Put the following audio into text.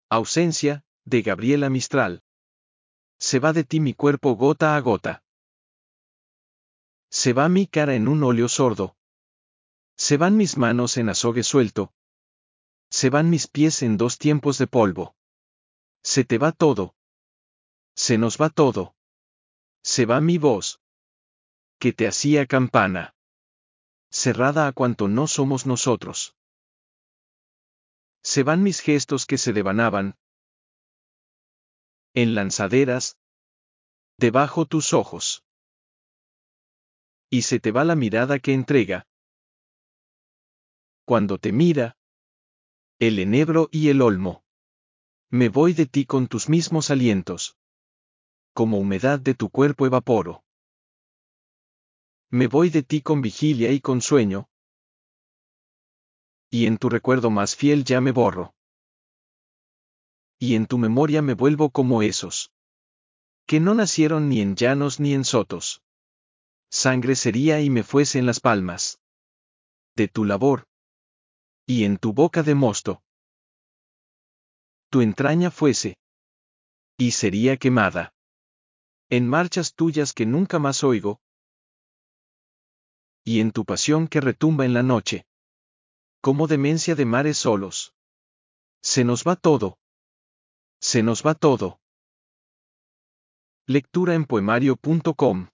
Ausencia, de Gabriela Mistral. Se va de ti mi cuerpo gota a gota. Se va mi cara en un óleo sordo. Se van mis manos en azogue suelto. Se van mis pies en 2 tiempos de polvo. Se te va todo. Se nos va todo. Se va mi voz, que te hacía campana, cerrada a cuanto no somos nosotros. Se van mis gestos que se devanaban en lanzaderas, debajo tus ojos. Y se te va la mirada que entrega, cuando te mira, el enebro y el olmo. Me voy de ti con tus mismos alientos, como humedad de tu cuerpo evaporo. Me voy de ti con vigilia y con sueño, y en tu recuerdo más fiel ya me borro. Y en tu memoria me vuelvo como esos, que no nacieron ni en llanos ni en sotos. Sangre sería y me fuese en las palmas de tu labor, y en tu boca de mosto. Tu entraña fuese, y sería quemada. En marchas tuyas que nunca más oigo, y en tu pasión que retumba en la noche, como demencia de mares solos. Se nos va todo. Se nos va todo. Lectura en poemario.com